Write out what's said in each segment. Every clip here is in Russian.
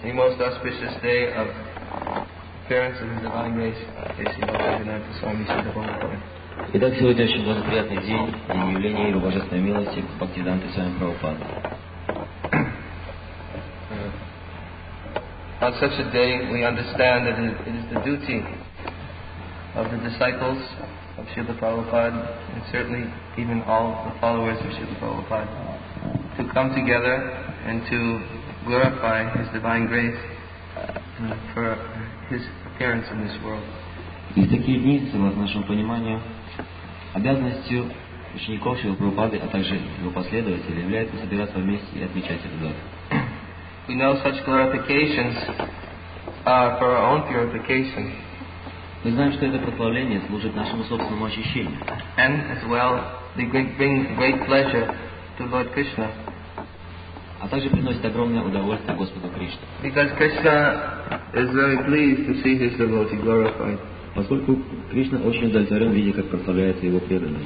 the most auspicious day of appearance of His Divine Grace, Srila Bhaktivedanta Swami Srila Prabhupada. Итак, сегодня очень благоприятный день явления Его Божественной милости Бхактивиданты Свами Прабхупады. On such a day, we understand that it is the duty of the disciples of Srila Prabhupada, and certainly even all the followers of Srila Prabhupada, to come together and to glorify His Divine Grace for His appearance in this world. И в такие дни, согласно нашему пониманию, обязанностью учеников Шрилы Прабхупады, а также его последователей, является собираться вместе и отмечать эту дату. We know such glorifications are for our own purification. Мы знаем, что это прославление служит нашему собственному очищению. And as well, they bring great pleasure to Lord Krishna. А также приносит огромное удовольствие Господу Кришне. Because Krishna is very pleased to see His devotee glorified. Поскольку Кришна очень удовлетворен, видя, как прославляется его преданный.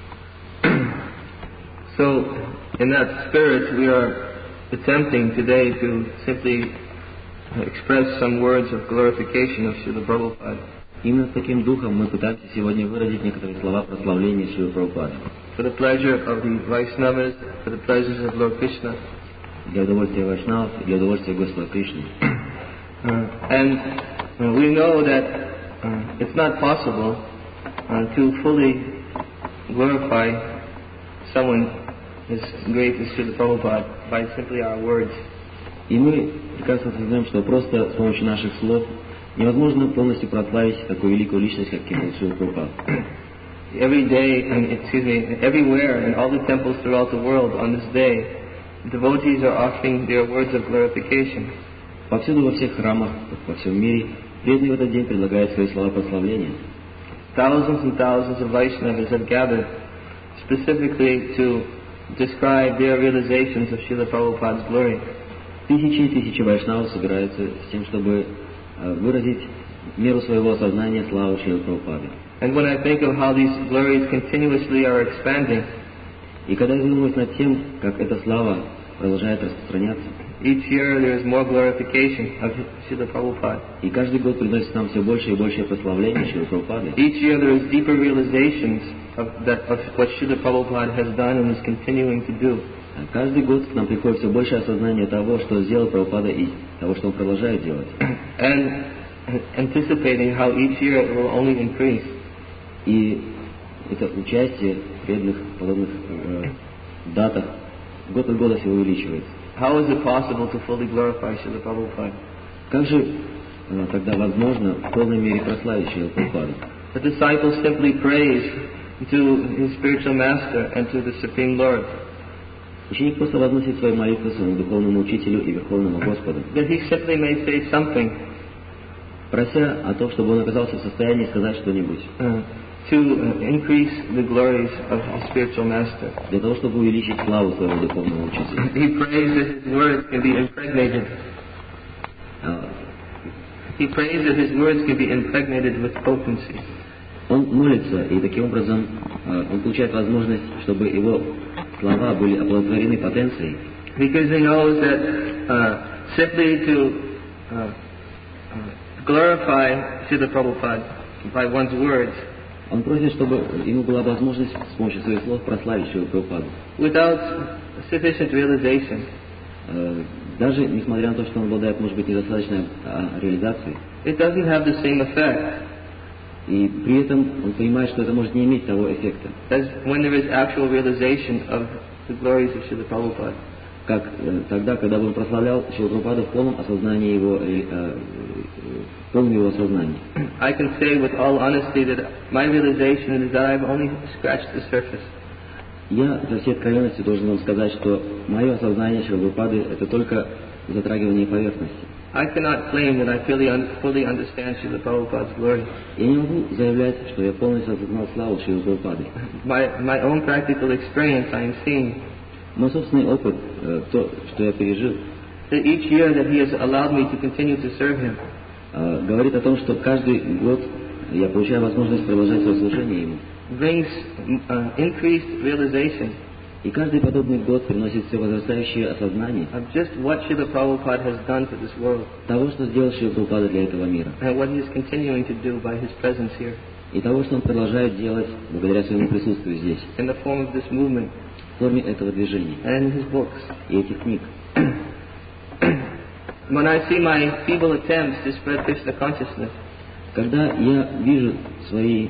So, in that spirit, we are attempting today to simply express some words of glorification of Srila Prabhupada. Именно с таким духом мы пытаемся сегодня выразить некоторые слова прославления Шрилы Прабхупады. For the pleasure of the Vaishnavas, for the pleasures of Lord Krishna. Для удовольствия Вайшнавов и для удовольствия Господа Кришны. And we know that it's not possible to fully glorify someone as great as Srila Prabhupada by simply our words. И мы прекрасно осознаем, что просто с помощью наших слов невозможно полностью прославить такую великую личность, как Шрила Прабхупада. Everywhere in all the temples throughout the world on this day, devotees are offering their words of glorification. Повсюду во всех храмах, во всем мире, преданные в этот день предлагают свои слова прославления. Thousands and thousands of Vaishnavas have gathered specifically to describe their realizations of Srila Prabhupada's glory. Тысячи и тысячи вайшнавов собираются с тем, чтобы выразить меру своего осознания славы Шрилы Прабхупады. And when I think of how these glories continuously are expanding, и когда я задумываюсь над тем, как эта слава продолжает распространяться, each year there is more glorification of Srila Prabhupada. И каждый год приносит нам все больше и больше прославления Шрилы Прабхупады. Each year there is deeper realizations of what Srila Prabhupada has done and is continuing to do. Каждый год к нам приходит все больше осознания того, что сделал Прабхупада и того, что он продолжает делать. And anticipating how each year it will only increase. И это участие в преданных подобных датах год от года все увеличивается. How is it possible to fully glorify Srila Prabhupada? Как же тогда возможно в полной мере прославить Шрилу Прабхупаду? The disciples simply praise to his spiritual master and to the Supreme Lord. Ученик просто возносит свои молитвы своему духовному учителю и Верховному Господу. That he simply may say something. Прося о том, чтобы он оказался в состоянии сказать что-нибудь. To increase the glories of his spiritual master. Для того, чтобы увеличить славу своего духовного учителя. He prays that his words can be impregnated. He prays that his words can be impregnated with potency. Он молится, и таким образом он получает возможность, чтобы его слова были оплодотворены потенцией. Because he knows that simply to glorify Srila Prabhupada by one's words. Он просит, чтобы ему была возможность с помощью своих слов прославить Шрилу Прабхупаду. Without sufficient realization. Даже несмотря на то, что он обладает, может быть, недостаточной реализацией. It doesn't have the same effect. И при этом он понимает, что это может не иметь того эффекта. As when there is actual realization of the glories of Srila Prabhupada. Как тогда, когда он прославлял Шрилу Прабхупаду в полном осознании его, полном его осознании. I can say with all honesty that my realization is that I've only scratched the surface. Я со всей откровенностью должен вам сказать, что мое осознание Шрилы Прабхупады это только затрагивание поверхности. I cannot claim that I fully understand Srila Prabhupada's glory. Я не могу заявлять, что я полностью осознал славу Шрилы Прабхупады. My own practical experience, I am seeing. Мой собственный опыт, то, что я пережил, that each year that he has allowed me to continue to serve him, говорит о том, что каждый год я получаю возможность продолжать свое служение ему. Brings increased realization. И каждый подобный год приносит все возрастающее осознание of just what Srila Prabhupada has done for this world того, что сделал Шрила Прабхупада для этого мира. and what he is continuing to do by his presence here И того, что он продолжает делать благодаря своему присутствию здесь, in the form of this movement в форме этого движения and in his books. и этих книг. When I see my feeble attempts to spread Krishna consciousness, Когда я вижу свои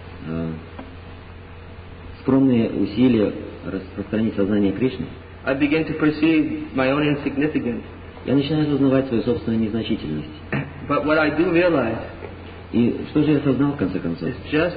скромные усилия распространить сознание Кришны, I begin to perceive my own insignificance. я начинаю осознавать свою собственную незначительность. But what I do realize И что же я осознал в конце концов? is just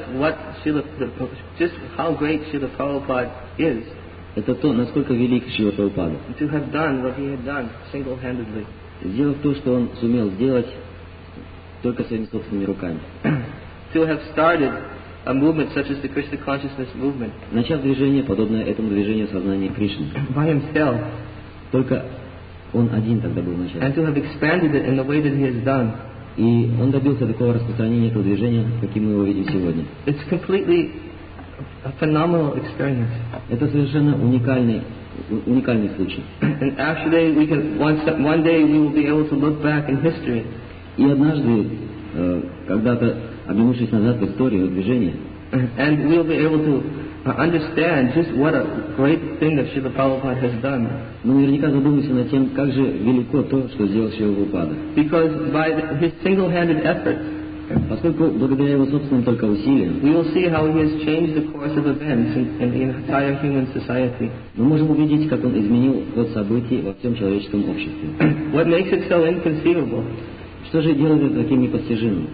how great Srila Prabhupada is Это то, насколько велик Шрила Прабхупада. to have done what he had done single-handedly. Сделав то, что он сумел сделать только своими собственными руками. To have started a movement such as the Krishna consciousness movement Начав движение, подобное этому движению сознания Кришны. by himself, Только он один тогда был в начале. and to have expanded it in the way that he has done. И он добился такого распространения этого движения, каким мы его видим сегодня. It's completely a phenomenal experience. Это совершенно уникальный случай. And actually, one day we will be able to look back in history И однажды, когда-то, оглянувшись назад в историю движения, and we'll be able to understand just what a great thing that Srila Prabhupada has done. мы наверняка задумаемся над тем, как же велико то, что сделал Шрила Прабхупада. Because by his single-handed efforts, Поскольку благодаря его собственным только усилиям, we will see how he has changed the course of events in the entire human society. мы можем увидеть, как он изменил ход событий во всем человеческом обществе. What makes it so inconceivable Что же делает это таким непостижимым?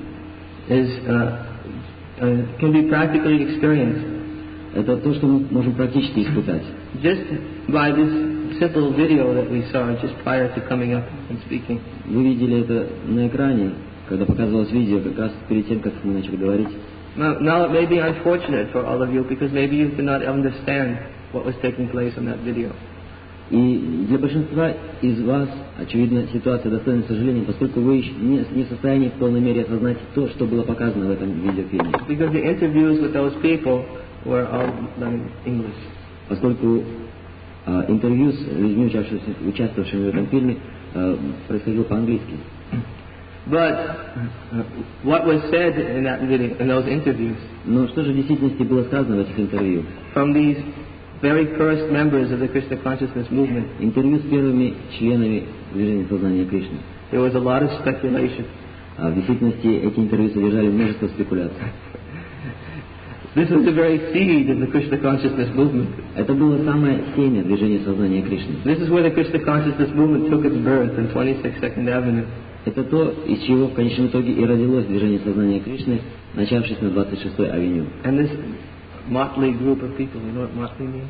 Can be practically experienced Это то, что мы можем практически испытать. just by this simple video that we saw just prior to coming up and speaking. Вы видели это на экране, когда показывалось видео, как раз перед тем, как мы начали говорить. Now it may be unfortunate for all of you because maybe you could not understand what was taking place in that video. И для большинства из вас, очевидно, ситуация достойна сожаления, поскольку вы еще не в состоянии в полной мере осознать то, что было показано в этом видеофильме. Because the interviews with those people were all done in English. Поскольку интервью с людьми, участвовавшими в этом фильме, происходило по-английски. But what was said in that video, in those interviews, Но что же в действительности было сказано в этих интервью? from these very first members of the Krishna consciousness movement, Интервью с первыми членами движения сознания Кришны. there was a lot of speculation. В действительности эти интервью содержали множество спекуляций. This was the very seed of the Krishna consciousness movement. Это было самое семя движения сознания Кришны. This is where the Krishna consciousness movement took its birth in 26nd Avenue. Это то, из чего в конечном итоге и родилось движение сознания Кришны, начавшись на 26-й авеню. And this motley group of people, you know what motley means?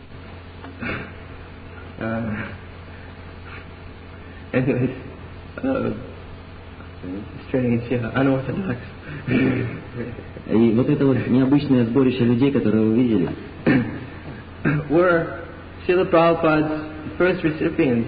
Anyways, strange, yeah, unorthodox. И вот это вот необычное сборище людей, которые вы видели, were Srila Prabhupada's first recipients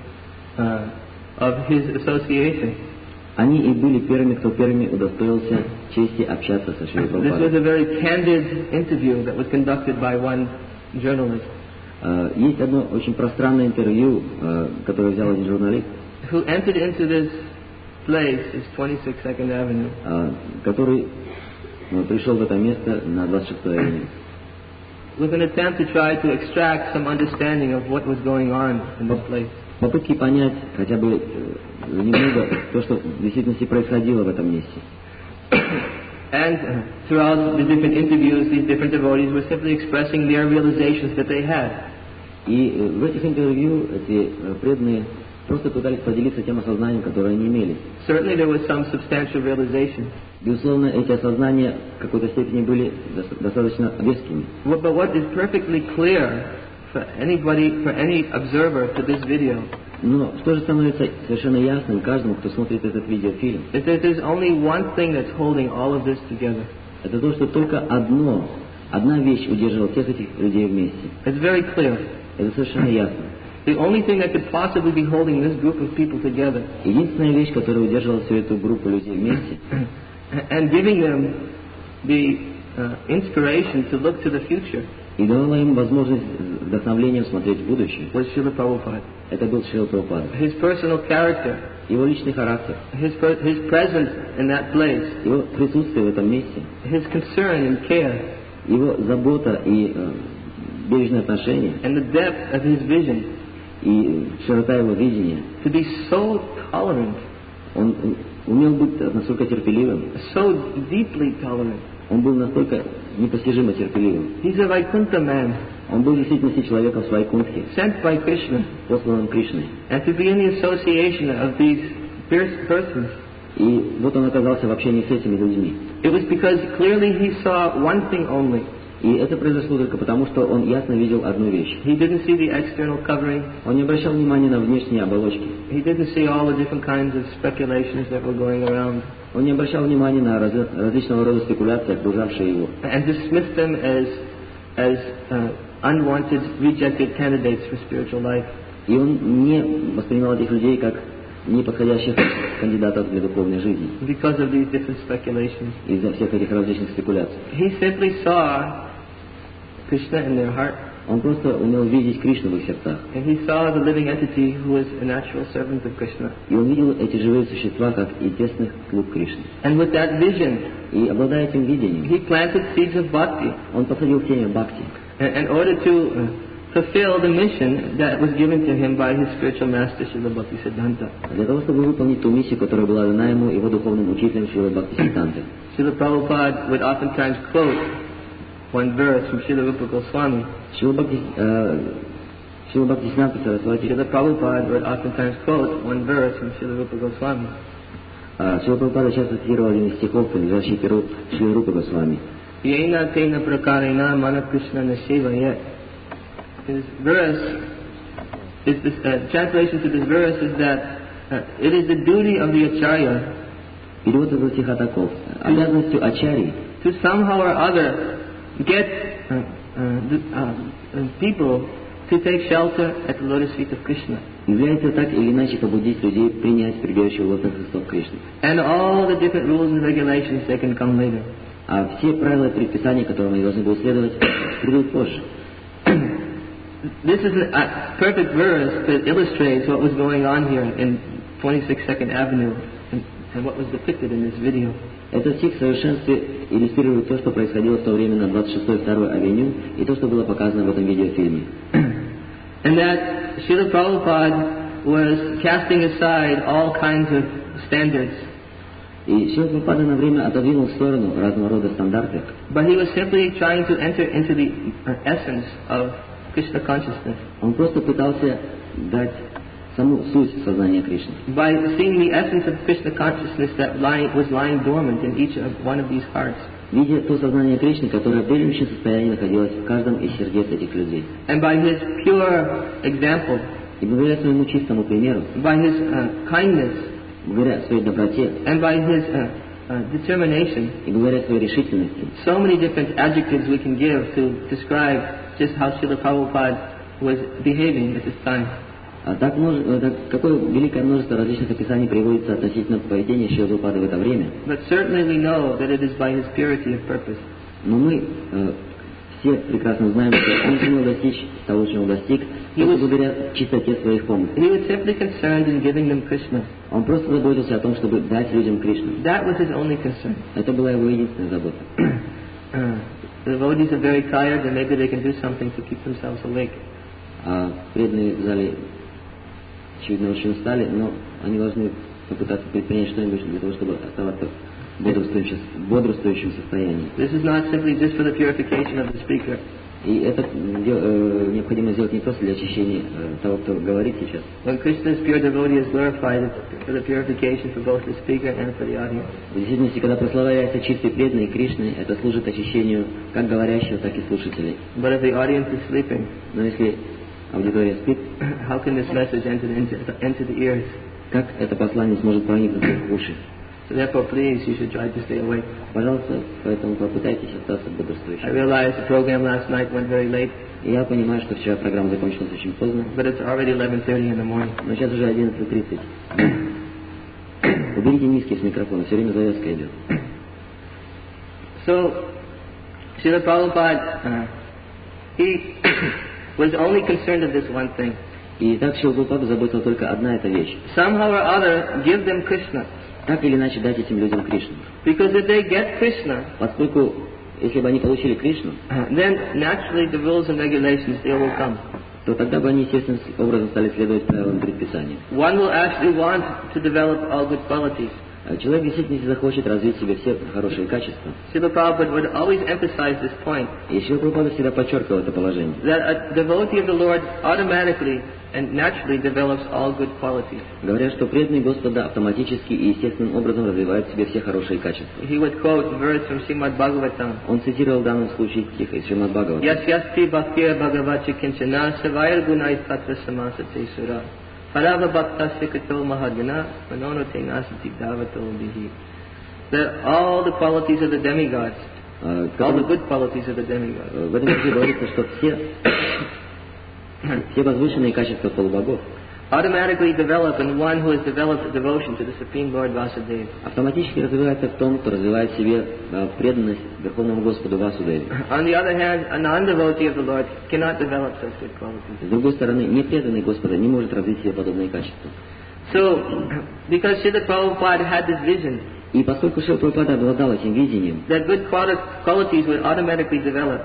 of his association. они и были первыми, кто первыми удостоился чести общаться со Шрилой This was Прабхупадой. a very candid interview that was conducted by one journalist Есть одно очень пространное интервью, которое взял один журналист, who entered into this place, this 26nd Avenue, который пришел в это место на 26-й авеню, with an attempt to try to extract some understanding of what was going on in this place. попытки понять хотя бы немного то, что в действительности происходило в этом месте. And throughout the different interviews, these different devotees were simply expressing their realizations that they had. И в этих интервью эти преданные просто пытались поделиться тем осознанием, которое они имели. Certainly there was some substantial realization. Безусловно, эти осознания в какой-то степени были достаточно вескими. But what is perfectly clear for anybody, for any observer to this video, Но что же становится совершенно ясным каждому, кто смотрит этот видеофильм, is that there's only one thing that's holding all of this together. это то, что только одна вещь удерживала всех этих людей вместе. It's very clear. Это совершенно ясно. The only thing that could possibly be holding this group of people together Единственная вещь, которая удерживала всю эту группу людей вместе, and giving them the inspiration to look to the future, И давала им возможность вдохновлением смотреть в будущее. was Srila Prabhupada. Это был Шрила Прабхупада. His personal character, Его личный характер, his presence in that place, его присутствие в этом месте, his concern and care, его забота и бережное отношение, and the depth of his vision, и широта его видения. to be so tolerant, Он умел быть настолько терпеливым, so deeply tolerant. он был настолько непостижимо терпеливым. He's a Vaikuntha man, Он был действительно человеком в Вайкунтхе, sent by Krishna, посланным Кришной. and to be in the association of these fierce persons. И вот он оказался в общении с этими людьми. It was because clearly he saw one thing only. И это произошло только потому, что он ясно видел одну вещь. He didn't see the external covering. Он не обращал внимания на внешние оболочки. He didn't see all the different kinds of speculations that were going around Он не обращал внимания на различного рода спекуляции, окружавшие его. and dismissed them as unwanted, rejected candidates for spiritual life. И он не воспринимал этих людей как неподходящих кандидатов для духовной жизни Because of these different speculations. из-за всех этих различных спекуляций. He simply saw Krishna in their heart, Он просто умел видеть Кришну в их сердцах. and he saw the living entity who was a natural servant of Krishna. И он видел эти живые существа как и тесных слуг Кришны. And with that vision, И обладая этим видением, he planted seeds of bhakti он посадил семя бхакти in order to fulfill the mission that was given to him by his spiritual master, Srila Bhaktisiddhanta. для того, чтобы выполнить ту миссию, которая была дана ему его духовным учителем Шрилой Бхактисиддхантой. Srila Prabhupada would oftentimes quote one verse from Srila Rupa Goswami. Шрила Бхактисиддханта Сарасвати, Srila Prabhupada would oftentimes quote one verse from Srila Rupa Goswami. Шрила Прабхупада часто цитировал один из стихов, принадлежащий перу Шрилы Рупы Госвами. Yena tena prakarena mana Krishna nasevayet. His verse is this, translation to this verse is that it is the duty of the acharya Перевод этого стиха таков. Обязанностью ачарьи to somehow or other get people to take shelter at the lotus feet of Krishna. является так или иначе побудить людей принять прибежище у лотосных стоп Кришны. And all the different rules and regulations, they can come later. А все правила и предписания, которым они должны будут следовать, придут позже. This is a perfect verse that illustrates what was going on here in 26 Second Avenue and what was depicted in this video. Этот стих в совершенстве иллюстрирует то, что происходило в то время на 26-й 2-й авеню, и то, что было показано в этом видеофильме. And that Srila Prabhupada was casting aside all kinds of standards. И Шрила Прабхупада на время отодвинул в сторону разного рода стандарты, But he was simply trying to enter into the essence of Krishna consciousness он просто пытался дать саму суть сознания Кришны. by seeing the essence of Krishna consciousness that was lying dormant in each one of these hearts. Видя то сознание Кришны, которое в дремлющем состоянии находилось в каждом из сердец этих людей. And by his pure example, И благодаря своему чистому примеру, by his kindness, благодаря своей доброте and by his determination, и благодаря своей решительности, so many different adjectives we can give to describe just how Srila Prabhupada was behaving at this time. А так какое великое множество различных описаний приводится относительно поведения Шрилы Прабхупады в это время. But certainly we know that it is by his purity of purpose. Но мы все прекрасно знаем, что он сумел достичь того, чего он достиг, только благодаря чистоте своих помыслов. He was simply concerned in giving them Krishna. Он просто заботился о том, чтобы дать людям Кришну. That was his only concern. Это была его единственная забота. The devotees are very tired and maybe they can do something to keep themselves awake. А преданные в зале, очевидно, очень устали, но они должны попытаться предпринять что-нибудь для того, чтобы оставаться в бодрствующем состоянии. This is not simply just for the purification of the speaker. И это необходимо сделать не просто для очищения того, кто говорит сейчас. When Krishna's pure devotee is glorified, it's for the purification for both the speaker and for the audience. В действительности, когда прославляется чистый преданный Кришны, это служит очищению как говорящего, так и слушателей. But if the audience is sleeping, Но если аудитория спит, how can this message enter the ears? как это послание сможет проникнуть в уши? So therefore, please, you should try to stay awake. Пожалуйста, поэтому попытайтесь остаться I бодрствующим. realize the program last night went very late, И я понимаю, что вчера программа закончилась очень поздно, but it's already 11:30 in the morning. но сейчас уже 11:30. Уберите низкий с микрофона, все время завязка идет. So, Srila Prabhupada, he was only concerned with this one thing. И так Шрила Прабхупада заботила только одна эта вещь. Somehow or other, give them Krishna. Так или иначе дать этим людям Кришну. Because if they get Krishna, Поскольку, если бы они получили Кришну, then naturally the rules and regulations, they will come. то тогда бы они естественным образом стали следовать правилам и предписаниям. One will actually want to develop all good qualities. Человек действительно, если захочет развить в себе все хорошие качества. Srila Prabhupada would always emphasize this point. И Шрила Прабхупада всегда подчеркивал это положение. That a devotee of the Lord automatically and naturally develops all good qualities. Говорят, что преданный Господа автоматически и естественным образом развивает в себе все хорошие качества. He would quote a verse from Srimad Bhagavatam. Он цитировал в данном случае стих из Шримад Бхагаватам. Yasyasti bhaktiya bhagavati kinchana savayar gunai tatra samasate sura. Parava bhaktasya kato mahadgana manonote nasati davato bihi. That all the qualities of the demigods, all the good qualities of the demigods. В этом стихе говорится, что все возвышенные качества полубогов Automatically develop in one who has developed a devotion to the Supreme Lord Vasudeva. автоматически развивается в том, кто развивает в себе преданность Верховному Господу Васудеве. On the other hand, a non-devotee of the Lord cannot develop such good qualities. С другой стороны, непреданный Господа не может развить в себе подобные качества. So, because Srila Prabhupada had this vision, И поскольку Шрила Прабхупада обладал этим видением, that good qualities would automatically develop.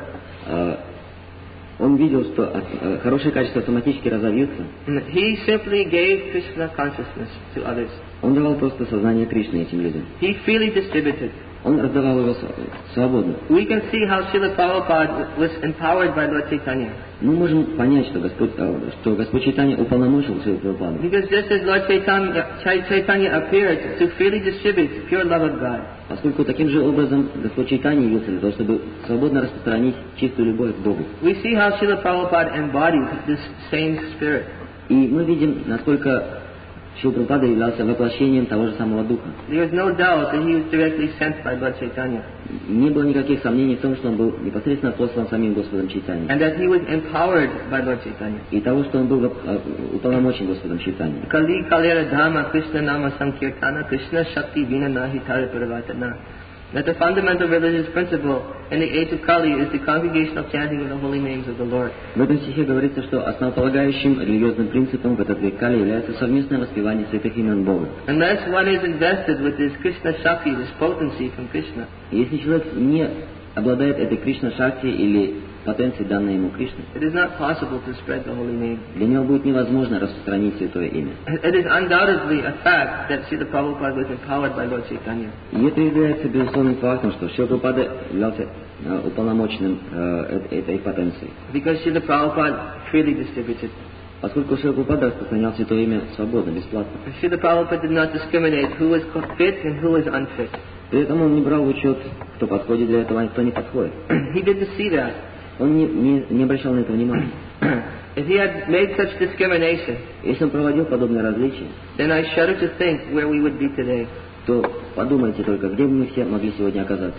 Он видел, что хорошие качества автоматически разовьются. He simply gave Krishna consciousness to others. Он давал просто сознание Кришны этим людям. He freely distributed. Он раздавал его свободно. We can see how Srila Prabhupada was empowered by Lord Chaitanya. Мы можем понять, что Господь Чайтанья уполномочил Шрилу Прабхупаду. Because just as Lord Chaitanya appeared to freely distribute pure love of God. Поскольку таким же образом Господь Чайтанья явился для того, чтобы свободно распространить чистую любовь к Богу. We see how Srila Prabhupada embodied this same spirit. И мы видим, насколько Шрила Прабхупада являлся воплощением того же самого Духа. There is no doubt that he was directly sent by Lord Chaitanya. Не было никаких сомнений в том, что он был непосредственно послан самим Господом Чайтаньей. And that he was empowered by Lord Chaitanya. И того, что он был уполномочен Господом Чайтаньей. Kali kalera dhamma Krishna nama sankirtana Krishna shakti vina nahi tara paravatana. That the fundamental religious principle in the age of Kali is the congregational chanting of the holy names of the Lord. В этом стихе говорится, что основополагающим религиозным принципом в этот век Кали является совместное воспевание святых имен Бога. Unless one is invested with this Krishna Shakti, this potency from Krishna, Если человек не обладает этой Кришна-шакти или потенцией, данной ему Кришной, it is not possible to spread the holy name. для него будет невозможно распространить святое имя. It is undoubtedly a fact that Srila Prabhupada was empowered by Lord Chaitanya. И это является безусловным фактом, что Шрила Прабхупада являлся уполномоченным этой потенцией. Because Srila Prabhupada freely distributed. Поскольку Шрила Прабхупада распространял святое имя свободно, бесплатно. Srila Prabhupada did not discriminate who was fit and who was unfit. При этом он не брал в учет, кто подходит для этого, а кто не подходит. He didn't see that. Он не обращал на это внимания. If he had made such discrimination, Если он проводил подобные различия, then I shudder to think where we would be today. то подумайте только, где бы мы все могли сегодня оказаться.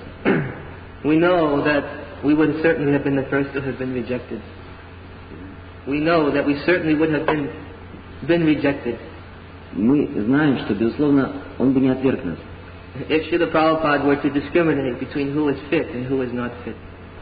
We know that we would certainly have been the first to have been rejected. We know that we certainly would have been rejected. Мы знаем, что, безусловно, он бы не отверг нас. If Srila Prabhupada were to discriminate between who was fit and who was not fit.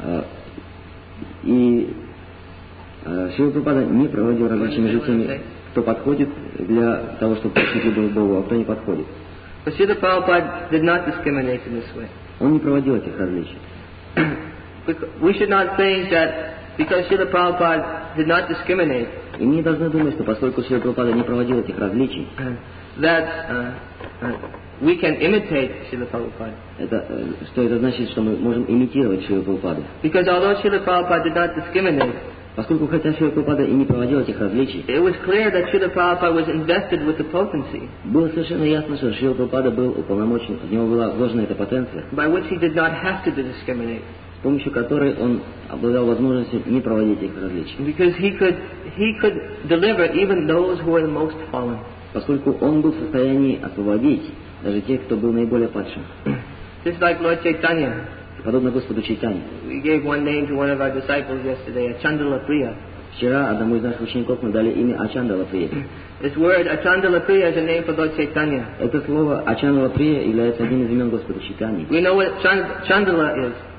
И Шрила Прабхупада не проводил различия между теми, кто подходит для того, чтобы послушать любовь к Богу, а кто не подходит. But Srila Prabhupada did not discriminate in this way. Он не проводил этих различий. We should not think that because Srila Prabhupada did not discriminate, И мы не должны думать, что поскольку Шрила Прабхупада не проводил этих различий, that we can imitate Srila Prabhupada. Что это значит, что мы можем имитировать Шрилу Прабхупаду. Because although Srila Prabhupada did not discriminate, Поскольку хотя Шрила Прабхупада и не проводил этих различий, it was clear that Srila Prabhupada was invested with the potency было совершенно ясно, что Шрила Прабхупада был уполномочен, в него была вложена эта потенция, by which he did not have to discriminate. с помощью которой он обладал возможностью не проводить их различий. Because he could deliver even those who were the most fallen. Поскольку он был в состоянии освободить даже тех, кто был наиболее падшим. Just like Lord Chaitanya. Подобно Господу Чайтанье. We gave one name to one of our disciples yesterday, Achandala Priya. Вчера одному из наших учеников мы дали имя Ачандала Прия. This word Achandala Priya is a name for Lord Chaitanya. Это слово Ачандала Прия является одним из имен Господа Чайтаньи. We know what Chandala is.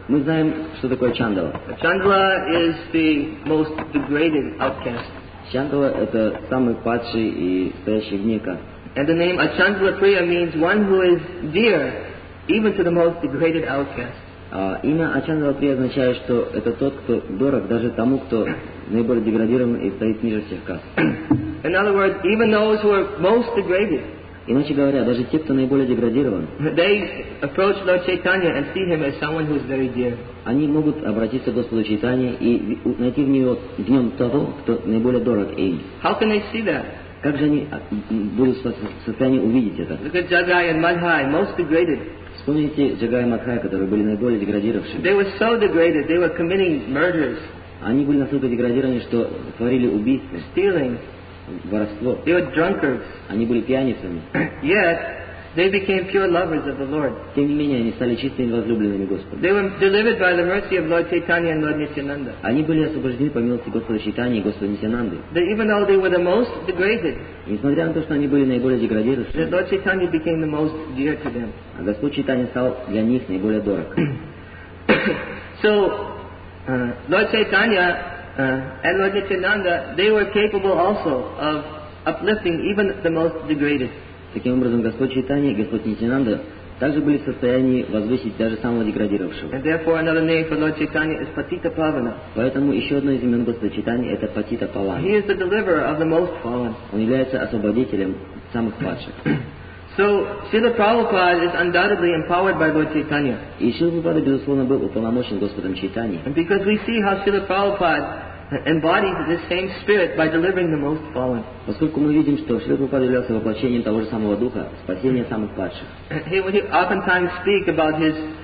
Мы знаем, что такое Чандала. Chandala is the most degraded outcast. Чандала — это самый падший и стоящий вне касты. And the name Achandala Priya means one who is dear even to the most degraded outcast. Имя Ачандала Прия означает, что это тот, кто дорог даже тому, кто наиболее деградирован и стоит ниже всех каст. In other words, even those who are most degraded, Иначе говоря, даже те, кто наиболее деградирован, they approach Lord Chaitanya and see him as someone who is very dear. они могут обратиться к Господу Чайтанье и найти в нем того, кто наиболее дорог им. How can they see that? Как же они будут в состоянии увидеть это? Look at Jagai and Madhai, most degraded. Вспомните Джагай и Мадхай, которые были наиболее деградировавшими. They were so degraded, they were committing murders, Они были настолько деградированы, что творили убийства, stealing, воровство. they were drunkards. Они были пьяницами. Yet, they became pure lovers of the Lord. Тем не менее, они стали чистыми возлюбленными Господа. They were delivered by the mercy of Lord Chaitanya and Lord Nityananda. Они были освобождены по милости Господа Чайтаньи и Господа Нитьянанды. Even though they were the most degraded, И несмотря на то, что они были наиболее деградировавшими, Lord Chaitanya became the most dear to them. а Господь Чайтанья стал для них наиболее дорог. So, Lord Chaitanya and Lord Nityananda, they were capable also of uplifting even the most degraded. Таким образом, Господь Чайтанья и Господь Нитьянанда также были в состоянии возвысить даже самого деградировавшего. And therefore another name for Lord Chaitanya is Patita Pavana. Поэтому еще одно из имен Господа Чайтаньи — это Патита He Павана. is the deliverer of the most fallen. Он является освободителем самых падших. So, Srila Prabhupada is undoubtedly empowered by Lord Chaitanya. И Шрила Прабхупада, безусловно, был уполномочен Господом Чайтаньей. And because we see how Srila Prabhupada embodies this same spirit by delivering the most fallen. Поскольку мы видим, что Шрила Прабхупада являлся воплощением того же самого духа, спасения самых падших. He would oftentimes speak about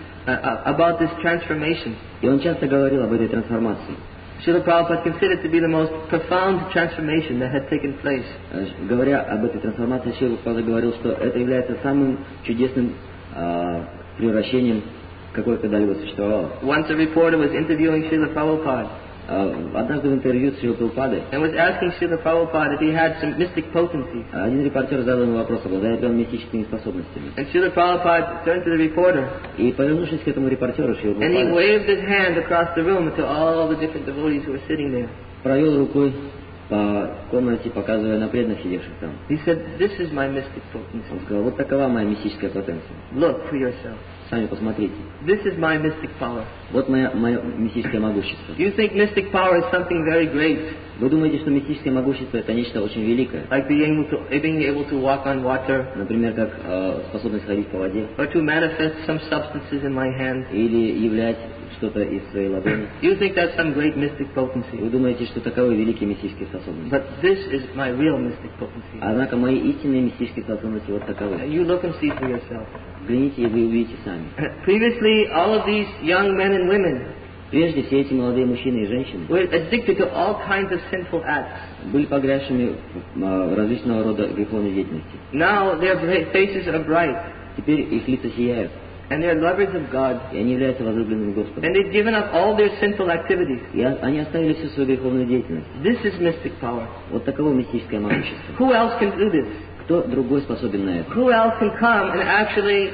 this transformation. И он часто говорил об этой трансформации. Srila Prabhupada considered to be the most profound transformation that had taken place. Говоря об этой трансформации, Шрила Прабхупада говорил, что это является самым чудесным превращением, какое когда-либо существовало. Once a reporter was interviewing Srila Prabhupada Однажды в интервью с Шрилой Прабхупадой and was asking Srila Prabhupada if he had some mystic potencies. один репортер задал ему вопрос, обладает ли он мистическими способностями. And Srila Prabhupada turned to the reporter И, повернувшись к этому репортеру, Шрила and he Прабхупада waved his hand across the room to all the different devotees who were sitting there. провел рукой по комнате, показывая на преданных, сидевших там. He said, "This is my mystic Он potency. сказал: вот такова моя мистическая потенция. Look for yourself. Сами посмотрите. This is my mystic power." Вот мое мистическое могущество. You think mystic power is something very great, Вы думаете, что мистическое могущество — это нечто очень великое? like being able to walk on water, Например, как способность ходить по воде or to manifest some substances in my hand? или являть что-то из своей ладони. You think that's some great mystic Вы potency. думаете, что таковы великие мистические способности. But this is my real mystic potency. Однако мои истинные мистические способности вот таковы. You look and see for yourself. Взгляните, и вы увидите сами. Previously, all of these young men and women Прежде все эти молодые мужчины и женщины were addicted to all kinds of sinful acts. были погрязшими в различного рода греховной деятельности. Now their faces are bright, Теперь их лица сияют, and they're lovers of God, и они являются возлюбленными Господом. and they've given up all their sinful activities. И они оставили всю свою греховную деятельность. This is mystic power. Вот таково мистическое могущество. Who else can do this? Кто другой способен на это? Who else can come and actually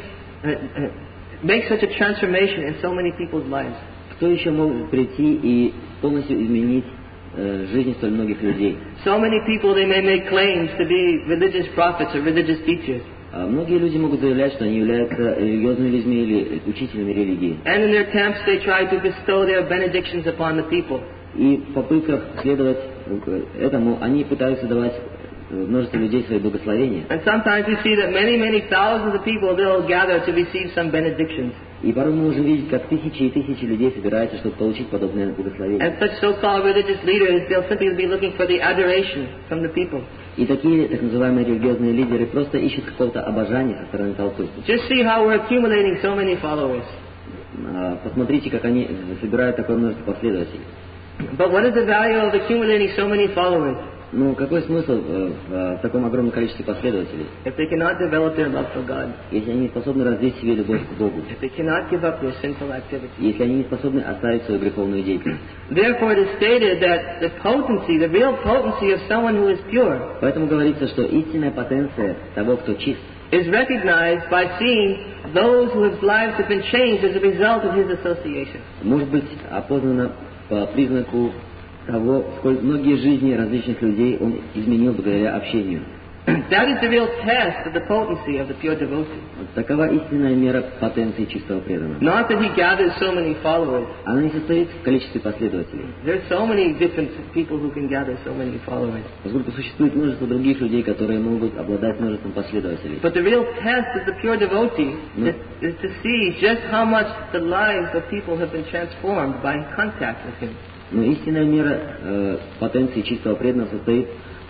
make such a transformation in so many people's lives? Кто еще может прийти и полностью изменить жизнь столь многих людей? So many people, they may make claims to be religious prophets or religious teachers. Многие люди могут заявлять, что они являются религиозными людьми или учителями религии. And in their attempts, they try to bestow their benedictions upon the people. И в попытках следовать этому, они пытаются давать множеству людей свои благословения. And sometimes we see that many thousands of people, they'll gather to receive some benedictions. И порой мы можем видеть, как тысячи и тысячи людей собираются, чтобы получить подобное благословение. And such so-called religious leaders, they'll simply be looking for the adoration from the people. И такие так называемые религиозные лидеры просто ищут какого-то обожания со стороны толпы. Just see how we're accumulating so many followers. Посмотрите, как они собирают такое множество последователей. But what is the value of accumulating so many followers Ну, какой смысл в таком огромном количестве последователей, if they cannot develop their love for God, если они не способны развить в себе любовь к Богу, if they cannot give up their sinful activities? если они не способны оставить свою греховную деятельность? Therefore, it is stated that the potency, the real potency of someone who is pure, Поэтому говорится, что истинная потенция того, кто чист, is recognized by seeing those whose lives have been changed as a result of his association. Может быть опознано по признаку того, сколь многие жизни различных людей он изменил благодаря общению. That is the real test of the potency of the pure devotee. Такова истинная мера потенции чистого преданного. Not that he gathers so many followers. Она не состоит в количестве последователей. There's so many different people who can gather so many followers. Поскольку существует множество других людей, которые могут обладать множеством последователей. But the real test of the pure devotee is to see just how much the lives of people have been transformed by contact with him. Но истинная мера потенции чистого преданного состоит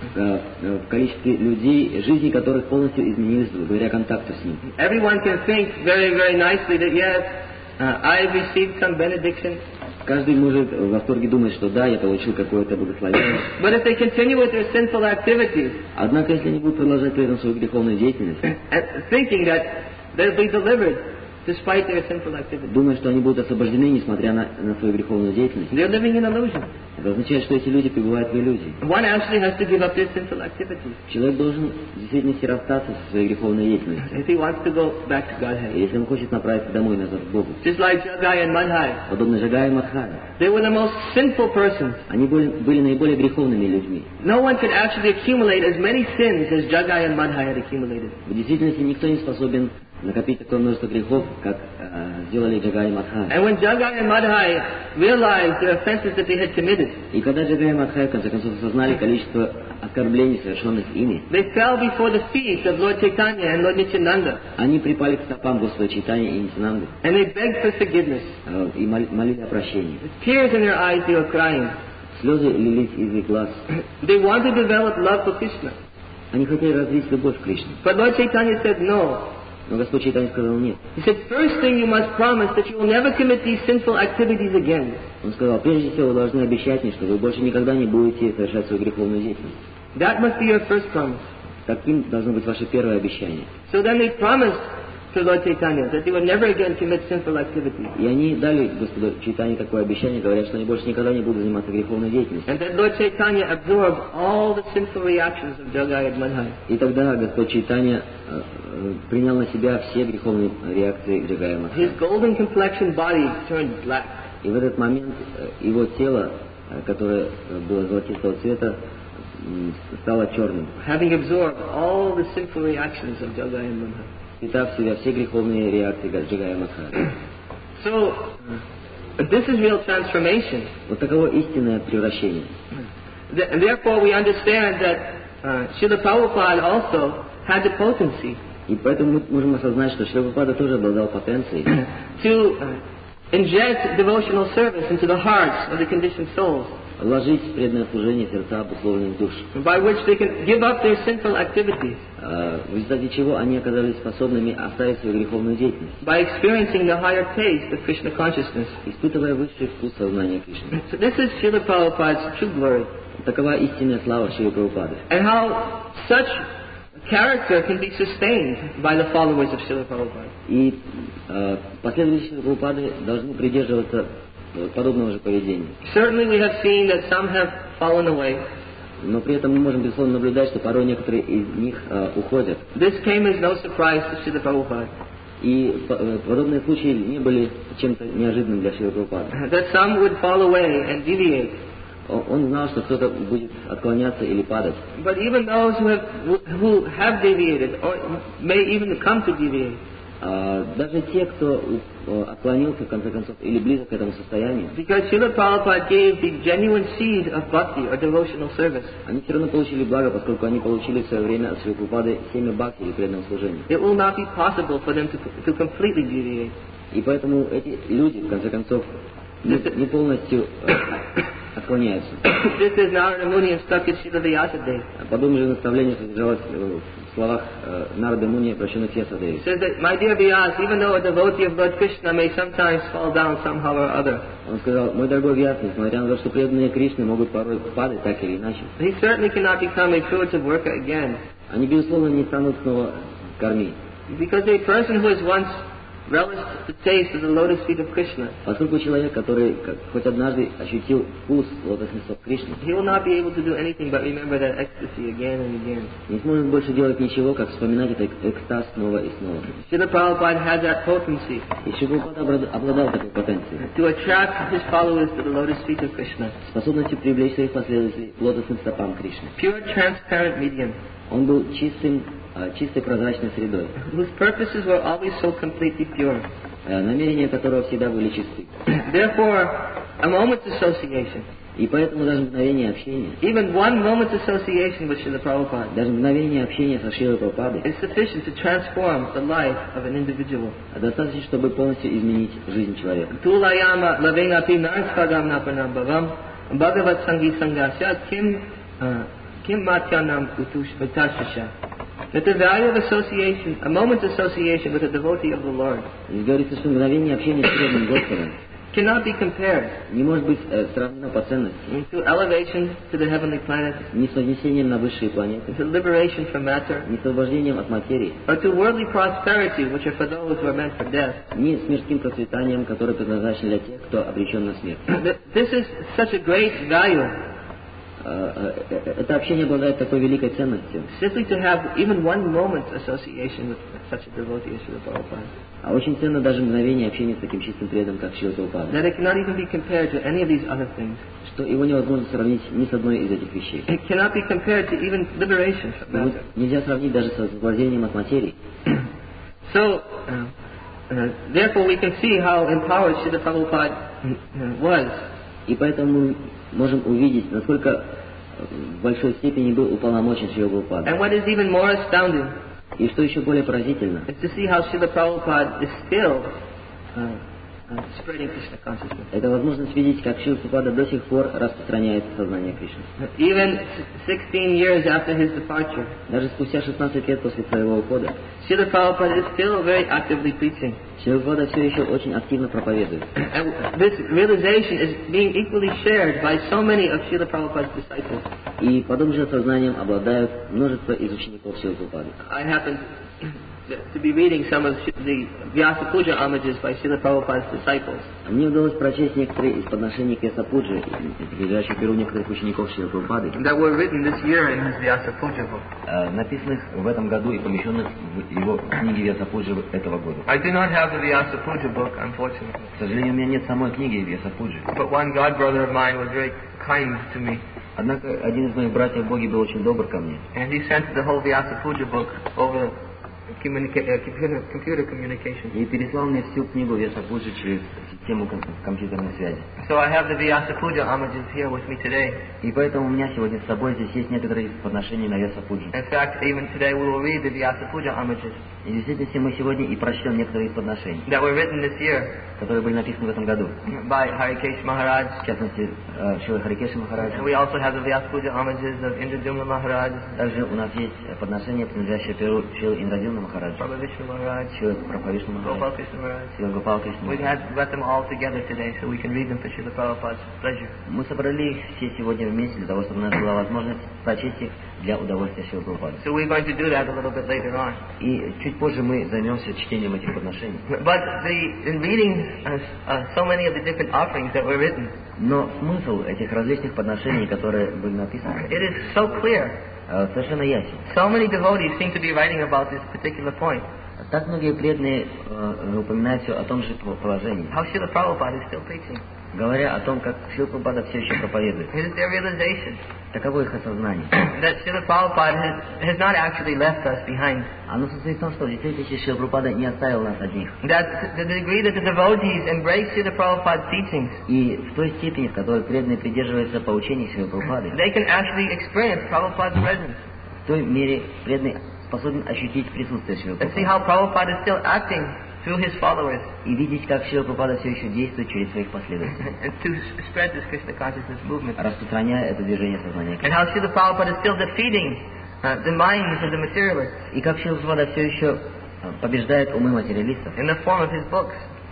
в количестве людей, жизни которых полностью изменились благодаря контакту с ним. Everyone can think very, very nicely that yes, I've received some benediction. Каждый может в восторге думать, что да, я получил какое-то благословение. But if they continue with their sinful activities, Однако, если они будут продолжать при этом свою греховную деятельность, thinking that they'll be delivered despite their sinful activities, думая, что они будут освобождены, несмотря на свою греховную деятельность, they're living in illusion. это означает, что эти люди пребывают в иллюзии. One actually has to give up their sinful activities Человек должен в действительности расстаться со своей греховной деятельностью, if he wants to go back to Godhead. если он хочет направиться домой назад к Богу. Just like Jagai and Madhai, Подобно Жагае и Мадхае. they were the most sinful persons. Они были наиболее греховными людьми. No one could actually accumulate as many sins as Jagai and Madhai had accumulated. В действительности никто не способен накопить такое множество грехов, как сделали Джагай и Мадхай. And when Jagai and Madhai realized the offenses that they had committed, И когда Джагай и Мадхай в конце концов осознали количество оскорблений, совершенных ими, they fell before the feet of Lord Chaitanya and Lord Nityananda, они припали к стопам Господа Чайтаньи и Нитянанды and they begged for forgiveness. И молили о прощении. With tears in their eyes, they were crying. Слезы лились из их глаз. They wanted to develop love for Krishna. Они хотели развить любовь к Кришне. But Lord Chaitanya said no. Но Господь Чайтанья сказал нет. He said, first thing you must promise that you will never commit these sinful activities again. Он сказал, прежде всего вы должны обещать мне, что вы больше никогда не будете совершать свою греховную деятельность. That must be your first promise. Таким должно быть ваше первое обещание. So then they promised to Lord Chaitanya that they would never again commit sinful activities. И они дали Господу Чайтанье такое обещание, говоря, что они больше никогда не будут заниматься греховной деятельностью. And then Lord Chaitanya absorbed all the sinful reactions of Jagai and Madhai. И тогда Господь Чайтанья принял на себя все греховные реакции Джагая Мадхая. His golden complexion body turned black. И в этот момент его тело, которое было золотистого цвета, стало черным, Having absorbed all the sinful reactions of Jagai and Madhai. впитав в себя все греховные реакции Джагая Мадхая. So, this is real transformation. Вот таково истинное превращение. And therefore we understand that Srila Prabhupada also had the potency И поэтому мы можем осознать, что Шрила Прабхупада тоже обладал потенцией to inject devotional service into the hearts of the conditioned souls, вложить в преданное служение сердца обусловленных душ, by which they can give up their sinful activities, в результате чего они оказались способными оставить свою греховную деятельность, by experiencing the higher taste of Krishna consciousness. испытывая высший вкус сознания Кришны. So this is Srila Prabhupada's true glory. Такова истинная слава Шрилы Прабхупады. And how such character can be sustained by the followers of Srila Prabhupada. И последователи Шрилы Прабхупады должны придерживаться подобного же поведения. Certainly we have seen that some have fallen away. Но при этом мы можем, безусловно, наблюдать, что порой некоторые из них уходят. This came as no surprise to Srila Prabhupada. И подобные случаи не были чем-то неожиданным для Шрилы Прабхупады. That some would fall away and deviate. Он знал, что кто-то будет отклоняться или падать. But even those who have deviated, or may even come to deviate, Даже те, кто отклонился, в конце концов, или близок к этому состоянию, because Srila Prabhupada gave the genuine seed of bhakti or devotional service, они все равно получили благо, поскольку они получили в свое время от Шрилы Прабхупады семя бхакти или преданного служения. it will not be possible for them to completely deviate. И поэтому эти люди, в конце концов, не полностью отклоняются. This is Narada Muni instructed Srila Vyasadeva. Подобное же наставление содержалось в словах Нарады Муни, обращенных к Вьясадеве. Says that, my dear Vyas, even though a devotee of Lord Krishna may sometimes fall down somehow or other, Он сказал, мой дорогой Вьяс, несмотря на то, что преданные Кришны могут порой падать так или иначе, he certainly cannot become a fruitive worker again. они, безусловно, не станут снова кормить. Because a person who has once relished the taste of the lotus feet of Krishna, Поскольку человек, который хоть однажды ощутил вкус лотосных стоп Кришны, he will not be able to do anything but remember that ecstasy again and again. не сможет больше делать ничего, как вспоминать этот экстаз снова и снова. Srila Prabhupada had that potency И Шрила Прабхупада обладал такой потенцией, to attract his followers to the lotus feet of Krishna. способностью привлечь своих последователей к лотосным стопам Кришны. Pure, transparent medium, Он был чистой прозрачной средой, whose purposes were always so completely pure. намерения которого всегда были чисты. Therefore, a moment's association, И поэтому даже мгновение общения, even one moment's association with Srila Prabhupada, даже мгновение общения со Шрилой Прабхупадой is sufficient to transform the life of an individual. достаточно, чтобы полностью изменить жизнь человека. Tulayama lavengapi narsvagam napanam bhavam bhagavat sangi sangasya kim matyanam utashasya. That the value of association, a moment's association with a devotee of the Lord, Здесь говорится, что мгновение общения с преданным Господом cannot be compared не может быть сравнено по ценности to elevation to the heavenly planet, ни с вознесением на высшие планеты, to liberation from matter, ни с освобождением от материи, or to worldly prosperity, which are for those who are meant for death. ни с мирским процветанием, которое предназначено для тех, кто обречен на смерть. This is such a great value, Это общение обладает такой великой ценностью. simply to have even one moment's association with such a devotee as Srila Prabhupada, А очень ценно даже мгновение общения с таким чистым преданным, как Шрила Прабхупада, that it cannot even be compared to any of these other things. что его невозможно сравнить ни с одной из этих вещей. It cannot be compared to even liberation from Его matter. нельзя сравнить даже с освобождением от материи. So, therefore we can see how empowered Srila Prabhupada was. И поэтому мы можем увидеть, насколько в большой степени был уполномочен Шрила Прабхупада. And what is even more astounding И что еще более поразительно, is to see how Srila Prabhupada is still spreading Krishna consciousness. это возможность видеть, как Шрила Прабхупада до сих пор распространяет сознание Кришны. Even 16 years after his departure, Даже спустя 16 лет после своего ухода, Srila Prabhupada is still very actively preaching. Шрила Прабхупада все еще очень активно проповедует. And this realization is being equally shared by so many of Srila Prabhupada's disciples. И подобным же сознанием обладают множество из учеников Шрилы Прабхупады. I happened to be reading some of the Vyasa Puja homages by Srila Prabhupada's disciples. Мне удалось прочесть некоторые из подношений к Вьясапуджи, лежащих в перу некоторых учеников Шрилы Прабхупады, That were written this year in his Vyasa Puja book. написанных в этом году и помещенных в его книге Вьясапуджи этого года. I do not have the Vyasa Puja book, unfortunately. К сожалению, у меня нет самой книги Вьясапуджи. But one god brother of mine was very kind to me. Однако один из моих братьев в Боге был очень добр ко мне. And he sent the whole Vyasa Puja book over computer communication. И переслал мне всю книгу Вьясапуджи через систему компьютерной связи. So I have the Vyasa Puja homages here with me today. И поэтому у меня сегодня с собой здесь есть некоторые подношения на Вьясапуджи. In fact, even today we will read the Vyasa Puja homages И действительно, мы сегодня и прочтем некоторые из подношений, that were written this year которые были написаны в этом году. by Harikesh Maharaj. В частности, Шрила Харикеша Махараджа. And we also have the Vyasa Puja homages of Indradumna Maharaj, Также у нас есть подношение, принадлежащее перу Шрилы Индрадилна Махараджа, Prabhu Vishnu Maharaj, Шрила Прабхавишну Gopal Махараджа, Krishna Maharaj. Шрила Гопал Кришна We've Махараджа. got them all together today so we can read them for Srila Prabhupada's pleasure. Мы собрали их все сегодня вместе для того, чтобы у нас была возможность прочесть их для удовольствия Шрилы Прабхупады. So we're going to do that a little bit later on. И чуть позже мы займемся чтением этих подношений. But in reading so many of the different offerings that were written, Но смысл этих различных подношений, которые были написаны, it is so clear. совершенно ясен. So many devotees seem to be writing about this particular point. Так многие преданные упоминают все о том же положении, How Srila Prabhupada is still preaching. говоря о том, как Шрила Прабхупада все еще проповедует. It is their realization Таково их осознание. that Srila Prabhupada has not actually left us behind. Оно состоит в том, что в действительности Шрила Прабхупада не оставил нас одних. That the degree that the devotees embrace Srila Prabhupada's teachings, И в той степени, в которой преданные придерживаются поучений Шрилы Прабхупады, they can actually experience Prabhupada's presence. в той мере преданный способен ощутить присутствие Шрилы And see Прабхупады. how Prabhupada is still acting through his followers И видеть, как Шрила Прабхупада все еще действует через своих последователей, and to spread this Krishna consciousness movement. распространяя это движение сознания. And how Srila Prabhupada is still defeating the minds of the materialists И как Шрила Прабхупада все еще побеждает умы материалистов in the form of his books.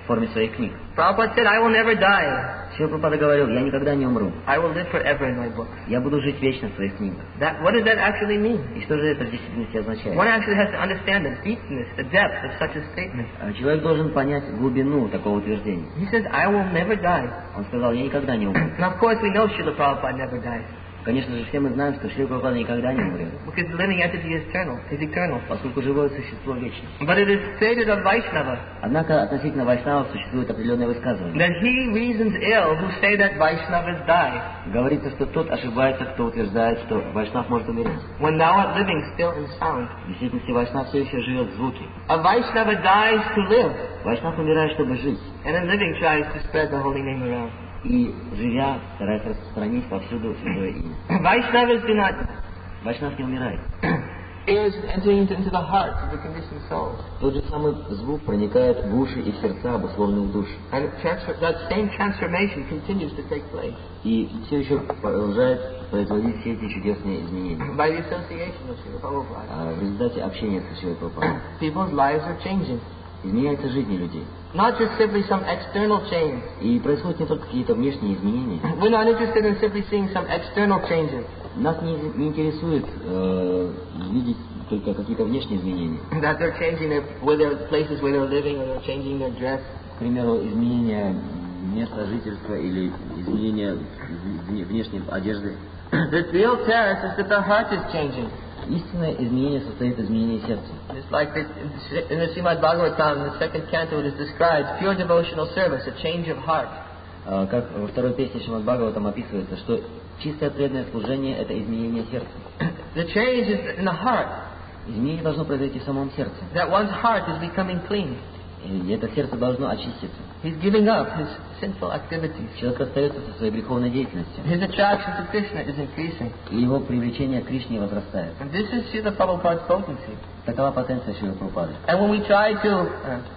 в форме своих книг. Prabhupada said, I will never die. Шрила Прабхупада говорил, я никогда не умру. I will live forever in my books. Я буду жить вечно в своих книгах. What does that actually mean? И что же это в действительности означает? One actually has to understand the deepness, the depth of such a statement. Человек должен понять глубину такого утверждения. He says, I will never die. Он сказал, я никогда не умру. Now, of course, we know Srila Prabhupada never dies. Конечно же, все мы знаем, что Шрила Прабхупада никогда не умрет. Because the living entity is eternal. Поскольку живое существо вечно. But it is stated of Vaishnava Однако относительно Вайшнавов существует определенное высказывание. that he reasons ill who say that Vaishnavas die. Говорится, что тот ошибается, кто утверждает, что Вайшнав может умереть. When thou art living still in sound. В действительности Вайшнав все еще живет в звуке. A Vaishnava dies to live, Вайшнав умирает, чтобы жить. and a living tries to spread the holy name around. И, живя, старается распространить повсюду святое имя. Vaishnavas do not. Вайшнав не умирает. Is entering into the hearts of the conditioned souls. Тот же самый звук проникает в уши и в сердца обусловленных душ. And that same transformation continues to take place И все еще продолжает производить все эти чудесные изменения. by the association of Srila Prabhupada. В результате общения с Шрилой Прабхупадой People's lives are changing. изменяется жизнь людей. Not just simply some external change. И происходят не только какие-то внешние изменения. We're not interested in simply seeing some external changes Нас не интересует видеть только какие-то внешние изменения. that they're changing their places where they're living, or they're changing their dress. К примеру, изменение места жительства или изменение внешней одежды. The real test is that the heart is changing. Истинное изменение состоит из изменения сердца. It's like in the Srimad Bhagavatam, in the second canto, it is described pure devotional service, a change of heart. Как во второй песне Шримад Бхагаватам описывается, что чистое преданное служение – это изменение сердца. The change is in the heart. Изменение должно произойти в самом сердце. That one's heart is becoming clean. И это сердце должно очиститься. He's giving up his sinful activities. Человек остается со своей греховной деятельностью. His attraction to Krishna is increasing. И его привлечение к Кришне возрастает. And this is Srila Prabhupada's potency. Такова потенция Шрилы Прабхупады. And when we try to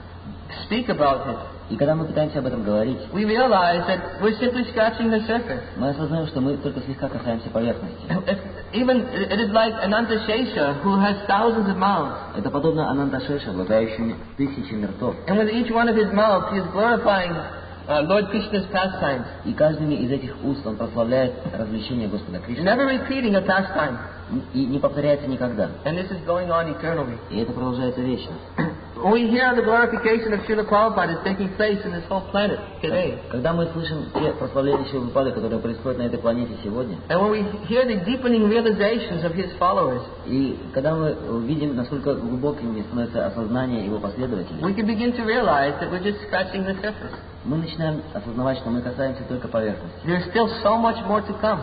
speak about it, И когда мы пытаемся об этом говорить, we realize that we're simply scratching the surface. мы осознаем, что мы только слегка касаемся поверхности. Even it is like Ananta Shesha, who has thousands of mouths. Это подобно Ананда-Шеша, обладающему тысячами ртов. And with each one of his mouths, he is glorifying Lord Krishna's pastimes. И каждыми из этих уст он прославляет развлечения Господа Кришны. Never repeating a pastime. И не повторяется никогда. And this is going on eternally. И это продолжается вечно. When we hear the glorification of Srila Prabhupada is taking place in this whole planet today, Когда мы слышим те прославления Шрилы Прабхупады, которые происходят на этой планете сегодня, and when we hear the deepening realizations of his followers, и когда мы видим, насколько глубокими становится осознание его последователей, we can begin to realize that we're just scratching the surface. мы начинаем осознавать, что мы касаемся только поверхности. There's still so much more to come.